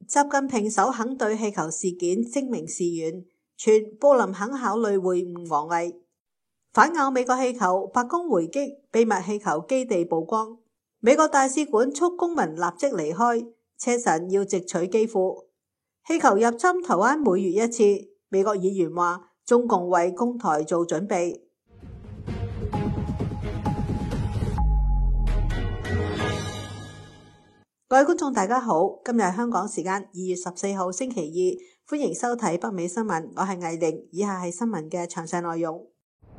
習近平首肯對氣球事件聲明示軟，傳布林肯考慮會晤王毅。反咬美國氣球，白宮回擊秘密氣球基地曝光。美國大使館促公民立即離開，車臣要直取基輔。氣球入侵台灣每月一次，美國議員話中共為攻台做準備。各位觀眾大家好，今日係香港時間2月14號星期二，歡迎收睇北美新聞，我係藝玲，以下係新聞嘅詳細內容。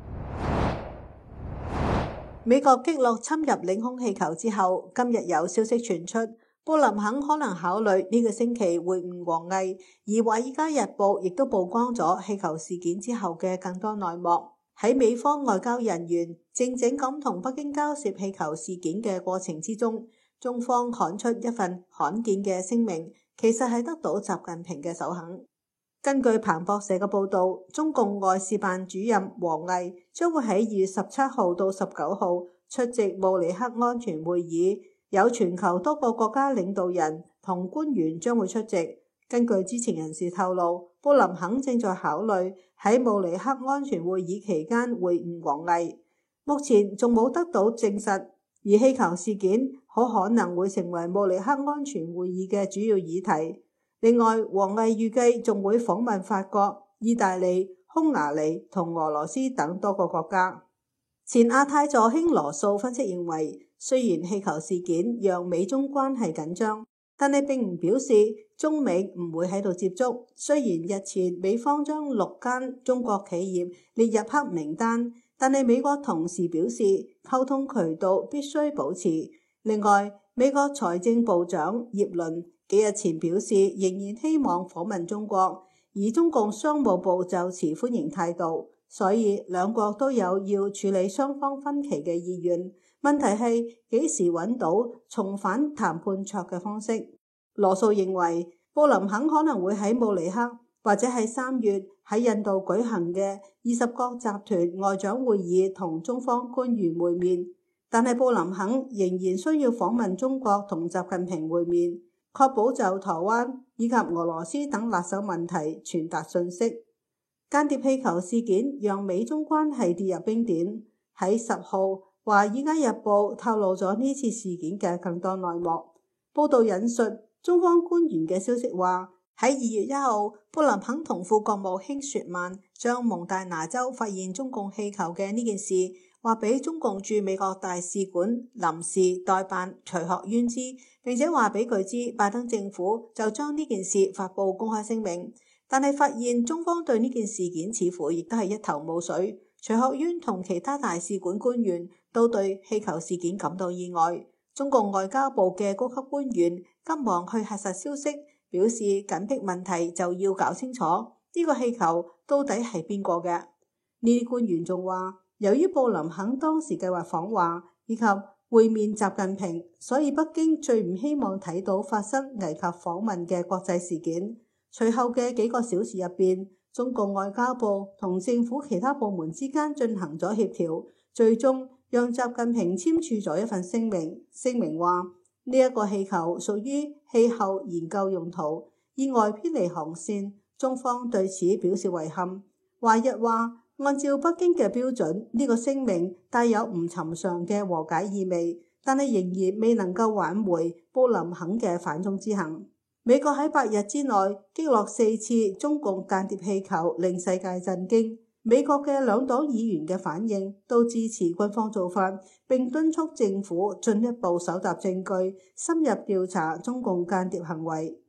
美國擊落侵入領空氣球之後，今日有消息傳出，布林肯可能考慮呢個星期會晤王毅，而華爾街日報亦都曝光咗氣球事件之後嘅更多內幕。喺美方外交人員靜靜咁同北京交涉氣球事件嘅過程之中，中方刊出一份罕見嘅聲明，其實係得到習近平嘅首肯。根據彭博社嘅報道，中共外事辦主任王毅將會喺2月17號到19號出席慕尼黑安全會議，有全球多個國家領導人同官員將會出席。根據知情人士透露，布林肯正在考慮喺慕尼黑安全會議期間會晤王毅，目前仲冇得到證實。而氣球事件好可能會成為慕尼黑安全會議嘅主要議題。另外，王毅預計仲會訪問法國、意大利、匈牙利同俄羅斯等多個國家。前亞太助卿羅素分析認為，雖然氣球事件讓美中關係緊張，但係並唔表示中美唔會喺度接觸。雖然日前美方將6間中國企業列入黑名單，但係美國同時表示溝通渠道必須保持。另外，美國財政部長葉倫幾日前表示仍然希望訪問中國，而中共商務部就持歡迎態度，所以兩國都有要處理雙方分歧嘅意願。問題係幾時揾到重返談判桌嘅方式。羅素認為布林肯可能會喺慕尼黑或者係3月喺印度舉行嘅20國集團外長會議同中方官員會面，但係布林肯仍然需要訪問中國同習近平會面，確保就台灣以及俄羅斯等辣手問題傳達訊息。間諜氣球事件讓美中關係跌入冰點。喺10號，華爾街日報透露咗呢次事件嘅更多內幕。報道引述中方官員嘅消息話，喺2月1號，布林肯同副國務卿雪曼將蒙大拿州發現中共氣球嘅呢件事話俾中共駐美國大使館臨時代辦徐學淵知，並且話俾佢知拜登政府就將呢件事發布公開聲明。但係發現中方對呢件事件似乎亦都係一頭霧水。徐學淵同其他大使館官員都對氣球事件感到意外。中共外交部嘅高級官員急忙去核實消息，表示緊迫問題就要搞清楚呢個氣球到底係邊個嘅。呢啲官員仲話，由於布林肯當時計劃訪華以及會面習近平，所以北京最唔希望睇到發生危及訪問嘅國際事件。隨後嘅幾個小時入邊，中共外交部同政府其他部門之間進行咗協調，最終讓習近平簽署咗一份聲明。聲明話呢一個氣球屬於氣候研究用途，意外偏離航線，中方對此表示遺憾。華日話，按照北京嘅標準，呢個聲明帶有唔尋常嘅和解意味，但係仍然未能夠挽回布林肯嘅反中之行。美國喺8日之內擊落4次中共間諜氣球，令世界震驚。美國嘅兩黨議員嘅反應都支持軍方做法，並敦促政府進一步搜集證據，深入調查中共間諜行為。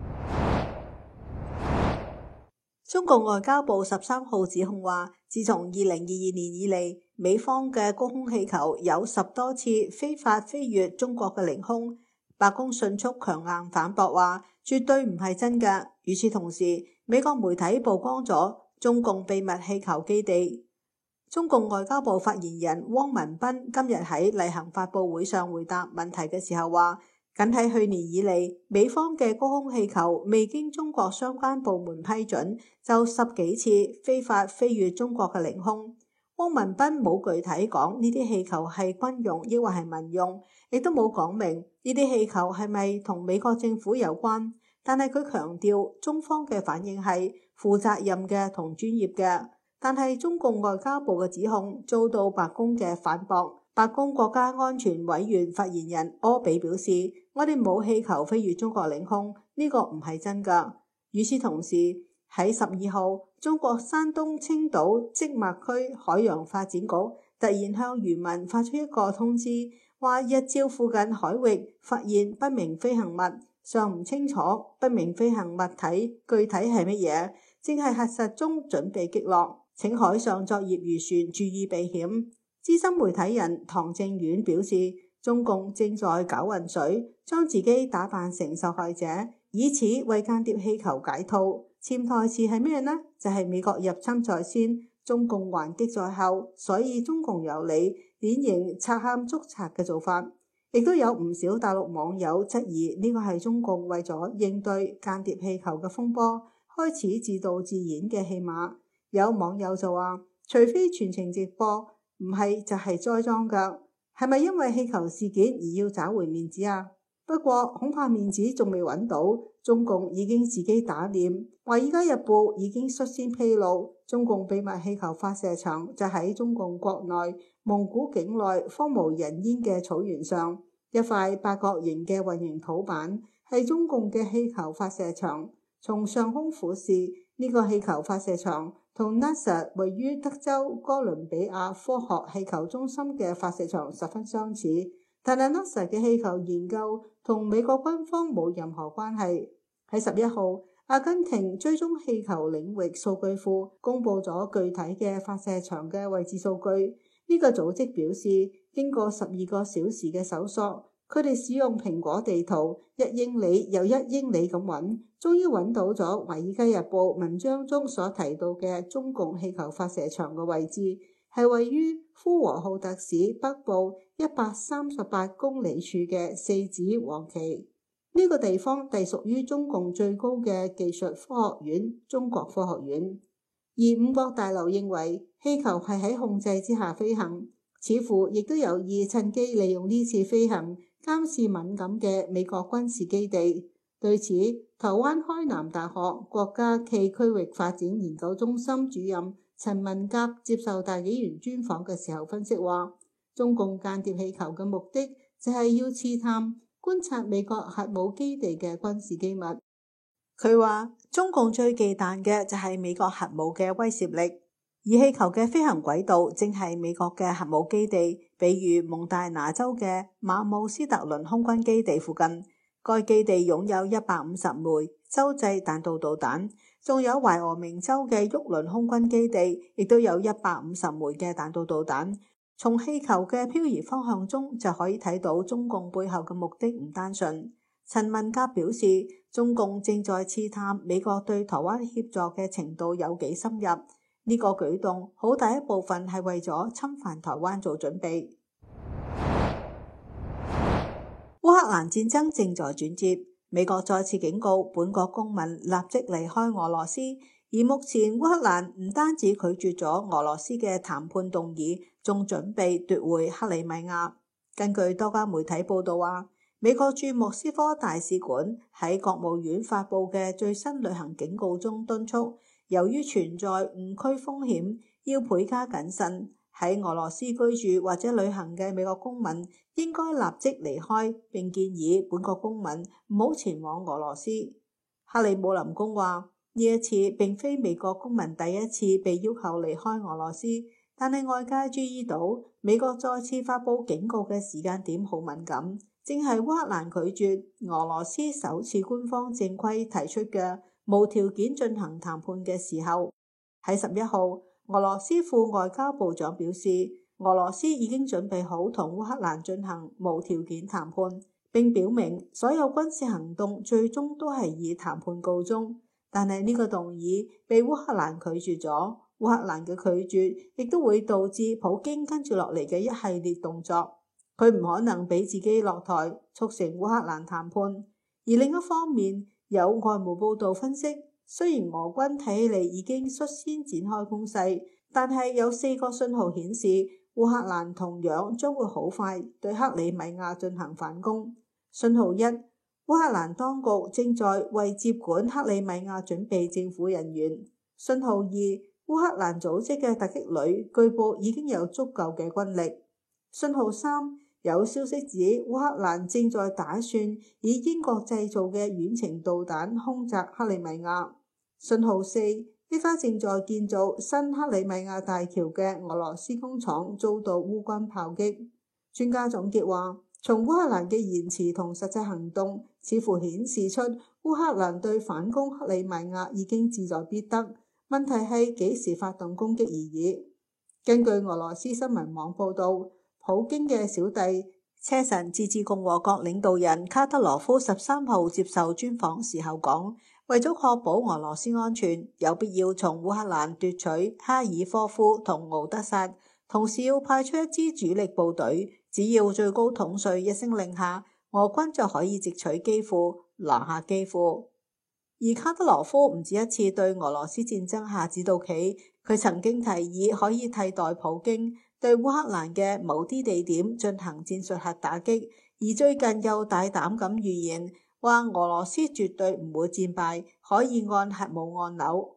中共外交部13號指控話，自從2022年以嚟，美方嘅高空氣球有10多次非法飛越中國嘅領空。白宮迅速強硬反駁話，絕對唔係真㗎。與此同時，美國媒體曝光咗中共秘密氣球基地。中共外交部發言人汪文斌今日喺例行發佈會上回答問題嘅時候話，僅喺去年以嚟，美方嘅高空氣球未經中國相關部門批准，就10幾次非法飛越中國嘅領空。汪文斌冇具體講呢啲氣球係軍用抑或係民用，亦都冇講明呢啲氣球係咪同美國政府有關。 但係佢強調中方嘅反應係負責任嘅同專業嘅。但係中共外交部嘅指控遭到白宮嘅反駁。白宮國家安全委員發言人柯比表示：我哋冇氣球飛越中國領空，呢個唔係真㗎。與此同時，喺12號，中國山東青島即墨區海洋發展局突然向漁民發出一個通知，話日照附近海域發現不明飛行物，尚唔清楚不明飛行物體具體係乜嘢，正係核實中，準備擊落，請海上作業漁船注意避險。資深媒體人唐正遠表示，中共正在搞渾水，將自己打扮成受害者，以此為間諜氣球解套。潛台詞係咩呢？就係美國入侵在先，中共還擊在後，所以中共有理，典型賊喊捉賊嘅做法。亦都有唔少大陸網友質疑呢個係中共為咗應對間諜氣球嘅風波，開始自導自演嘅戲碼。有網友就話，除非全程直播，唔係就係栽贓㗎。係咪因為氣球事件而要找回面子啊？不過恐怕面子仲未揾到，中共已經自己打臉。華爾街日報已經率先披露，中共秘密氣球發射場就喺中共國內蒙古境內荒無人煙嘅草原上，一塊八角形嘅混凝土板係中共嘅氣球發射場。從上空俯視，呢個氣球發射場同 NASA 位於德州哥倫比亞科學氣球中心嘅發射場十分相似，但係 NASA 嘅氣球研究同美國軍方冇任何關係。喺11號，阿根廷追蹤氣球領域數據庫公佈咗具體嘅發射場嘅位置數據。呢個組織表示，經過12個小時嘅搜索，佢哋使用蘋果地圖1英里又1英里咁揾，終於揾到咗《華爾街日報》文章中所提到嘅中共氣球發射場嘅位置，係位於呼和浩特市北部138公里處嘅四子王旗。呢個地方隸屬於中共最高嘅技術科學院中國科學院。而五角大樓認為氣球係喺控制之下飛行，似乎亦都有意趁機利用呢次飛行監視敏感嘅美國軍事基地。對此，台灣開南大學國家暨區域發展研究中心主任陳文甲接受大紀元專訪嘅時候分析話，中共間諜氣球嘅目的就係要刺探觀察美國核武基地嘅軍事機密。佢話中共最忌憚嘅就係美國核武嘅威懾力，而氣球嘅飛行軌道正係美國嘅核武基地，比如蒙大拿州嘅馬姆斯特倫空軍基地附近，該基地擁有150枚洲際彈道導彈，仲有懷俄明州嘅沃倫空軍基地，亦都有150枚嘅彈道導彈。從氣球嘅漂移方向中就可以睇到中共背後嘅目的唔單純。陳文甲表示，中共正在刺探美國對台灣協助嘅程度有幾深入，呢個舉動好大一部分係為咗侵犯台灣做準備。烏克蘭戰爭正在轉折，美國再次警告本國公民立即離開俄羅斯。而目前烏克蘭唔單止拒絕咗俄羅斯嘅談判動議，仲準備奪回克里米亞。根據多家媒體報道話，美國駐莫斯科大使館喺國務院發佈嘅最新旅行警告中敦促，由於存在誤區風險，要倍加謹慎。喺俄羅斯居住或者旅行嘅美國公民應該立即離開，並建議本國公民唔好前往俄羅斯。克里姆林宮話，呢一次並非美國公民第一次被要求離開俄羅斯，但係外界注意到美國再次發佈警告嘅時間點好敏感，正係烏克蘭拒絕俄羅斯首次官方正規提出嘅無條件進行談判嘅時候。喺11號，俄羅斯副外交部長表示，俄羅斯已經準備好同烏克蘭進行無條件談判，並表明所有軍事行動最終都係以談判告終。但係呢個動議被烏克蘭拒絕咗，烏克蘭嘅拒絕亦都會導致普京跟住落嚟嘅一系列動作。佢唔可能俾自己落台促成烏克蘭談判。而另一方面，有外媒報道分析，雖然俄軍睇起嚟已經率先展開攻勢，但係有4個信號顯示烏克蘭同樣將會好快對克里米亞進行反攻。信號1， 烏克蘭當局正在為接管克里米亞準備政府人員。信號2，烏克蘭組織嘅突擊旅據報已經有足夠嘅軍力。信號3，有消息指烏克蘭正在打算以英國製造嘅遠程導彈空襲克里米亞。信號4，一家正在建造新克里米亞大橋嘅俄羅斯工廠遭到烏軍炮擊。專家總結話，從烏克蘭嘅言辭同實際行動，似乎顯示出烏克蘭對反攻克里米亞已經志在必得，問題係幾時發動攻擊而已。根據俄羅斯新聞網報導，普京嘅小弟車臣自治共和國領導人卡德羅夫13號接受專訪時候講，為咗確保俄羅斯安全，有必要從烏克蘭奪取哈爾科夫同敖德薩，同時要派出一支主力部隊，只要最高統帥一聲令下，俄軍就可以直取基輔，拿下基輔。而卡德羅夫唔止一次對俄羅斯戰爭下指導棋，佢曾經提議可以替代普京對烏克蘭嘅某啲地點進行戰術核打擊，而最近又大膽咁預言話俄羅斯絕對唔會戰敗，可以按核武按鈕。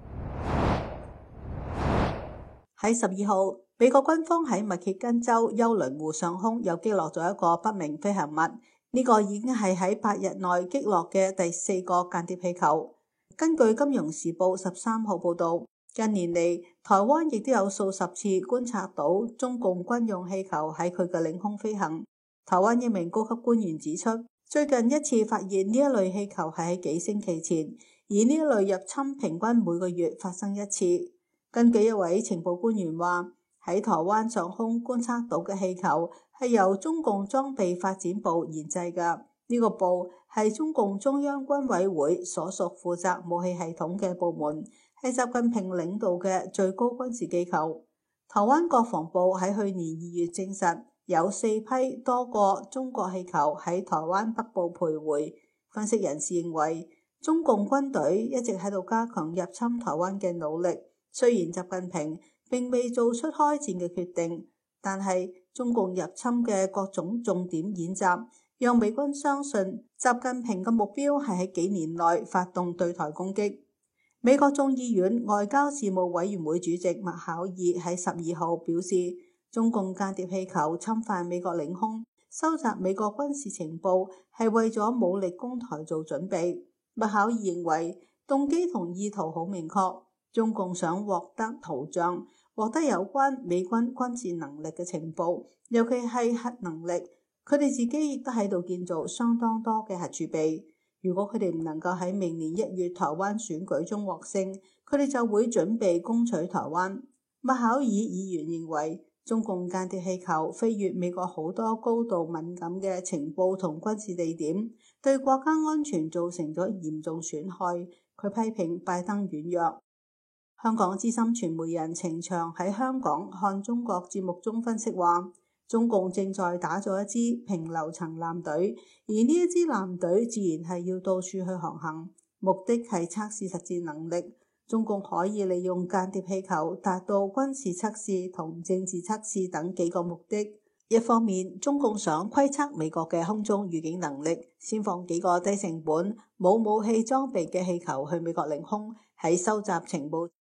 喺12號，美國軍方喺密歇根州休倫湖上空又擊落咗一個不明飛行物，呢個已經係喺8日內擊落嘅第4個間諜氣球。根據《金融時報》13號報導，近年嚟台灣亦都有數十次觀察到中共軍用氣球喺佢嘅領空飛行。台灣一名高級官員指出，最近一次發現呢一類氣球係喺幾星期前，而呢一類入侵平均每個月發生一次。根據一位情報官員話，喺台灣上空觀察到嘅氣球係由中共裝備發展部研製嘅，呢個部係中共中央軍委會所屬負責武器系統嘅部門，係習近平領導嘅最高軍事機構。台灣國防部喺去年2月證實，有4批多個中國氣球喺台灣北部徘徊。分析人士認為，中共軍隊一直喺度加強入侵台灣嘅努力。雖然習近平並未做出開戰嘅決定，但係中共入侵嘅各種重點演習，讓美軍相信習近平嘅目標係喺幾年內發動對台攻擊。美國眾議院外交事務委員會主席麥考爾喺12號表示，中共間諜氣球侵犯美國領空，收集美國軍事情報係為咗武力攻台做準備。麥考爾認為動機同意圖好明確。中共想獲得圖像，獲得有關美軍軍事能力嘅情報，尤其係核能力。佢哋自己亦都喺度建造相當多嘅核儲備。如果佢哋唔能夠喺明年1月台灣選舉中獲勝，佢哋就會準備攻取台灣。麥考爾議員認為，中共間諜氣球飛越美國好多高度敏感嘅情報同軍事地點，對國家安全造成咗嚴重損害。佢批評拜登軟弱。香港資深傳媒人程翔喺香港看中國節目中分析話，中共正在打造一支平流層艦隊，而呢一支艦隊自然係要到處去航行，目的係測試實戰能力。中共可以利用間諜氣球達到軍事測試同政治測試等幾個目的。一方面，中共想窺測美國嘅空中預警能力，先放幾個低成本、冇武器裝備嘅氣球去美國領空，喺收集情報